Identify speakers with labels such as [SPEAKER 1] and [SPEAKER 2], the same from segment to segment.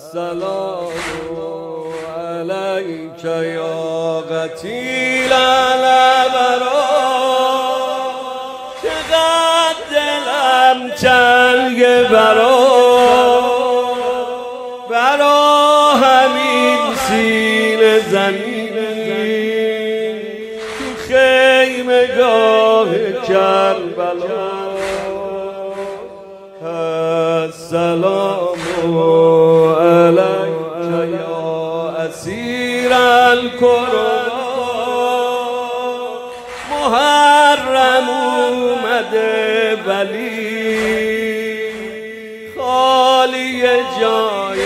[SPEAKER 1] السلام علیک یا قتیل الابرار، چقدر دلم چنگ برا همین سینه زمین تو خیمگاه کربلا. السلام علیک یا اسیر الکربا، محرم اومده ولی خالی جای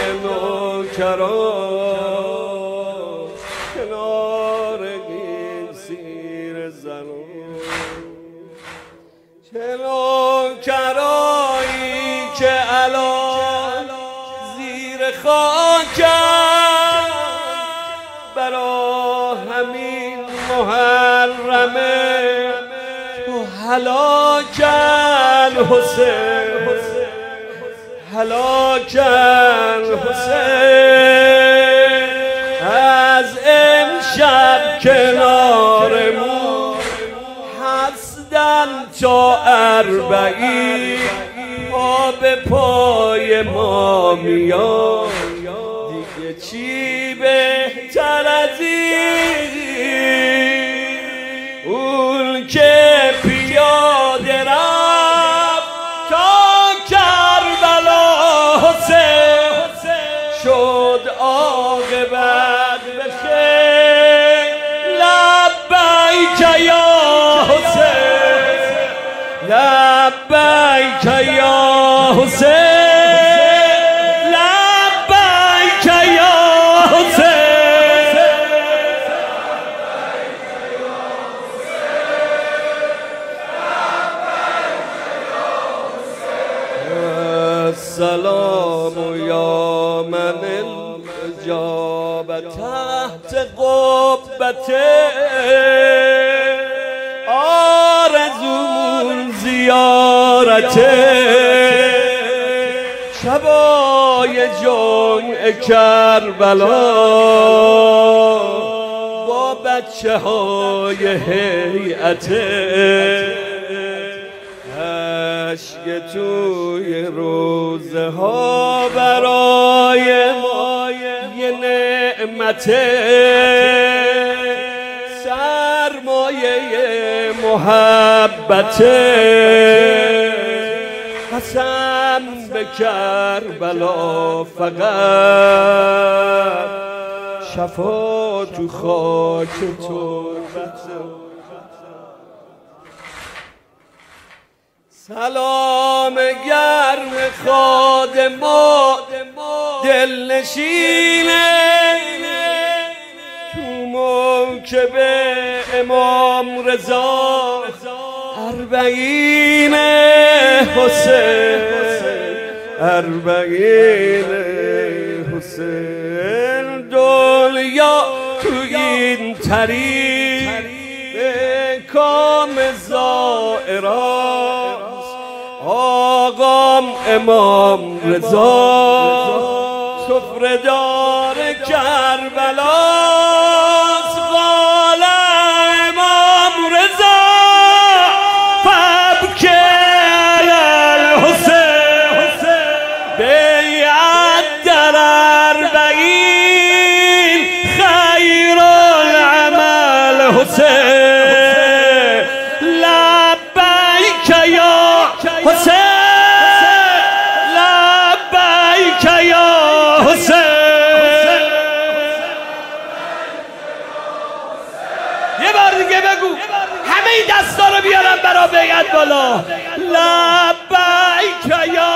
[SPEAKER 1] نوکران، کنار این سیر زنون. چه نوکرایی که الان زیر خاکم برا همین محرمه تو هلاکن حسین، هلاکن حسین. از امشب کنارمون هستن تا 40 پا به پای ما میاد، دیگه چی بهتر از این؟ اون که پیاده رفت تا کربلا حسین، شد عاقبت به خیر. لبیک یا حسین، لبیک یا حسین، لبیک یا حسین. السلام یا من الاجاب تحت قبته، آرزومون زیارته شبای جمعه کربلا، با بچه های هیئته اشک توی روزه ها برای ما یه نعمته، سرمایه محبته. قسم به کربلا فقط شفا تو خاک تربته. سلام گرم خادم و دلنشینه تو موکب امام رضا 40 حسین، 40 حسین. دنیا تو این طریق به کام زائراست، آقام امام رضا سفره‌دار کربلاست. قال امام رضا فابکی علی الحسین، بیعت در 40 خیر العمل حسین. لبیک یا حسین، لبیک یا حسین. یه بار دیگه بگو، همه این دستا رو بیارم برا بیعت بالا. لبیک یا